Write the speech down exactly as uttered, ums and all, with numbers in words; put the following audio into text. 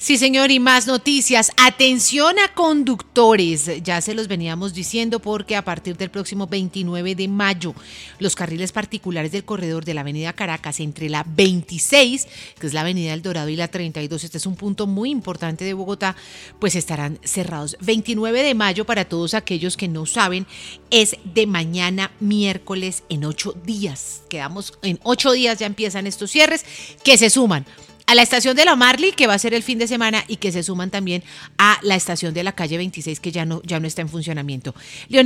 Sí, señor, y más noticias. Atención a conductores. Ya se los veníamos diciendo porque a partir del próximo veintinueve de mayo, los carriles particulares del corredor de la avenida Caracas entre la veintiséis, que es la avenida El Dorado, y la treinta y dos, este es un punto muy importante de Bogotá, pues estarán cerrados. veintinueve de mayo, para todos aquellos que no saben, es de mañana miércoles en ocho días. Quedamos en ocho días, ya empiezan estos cierres que se suman a la estación de la Marley, que va a ser el fin de semana, y que se suman también a la estación de la calle veintiséis, que ya no, ya no está en funcionamiento. Leonel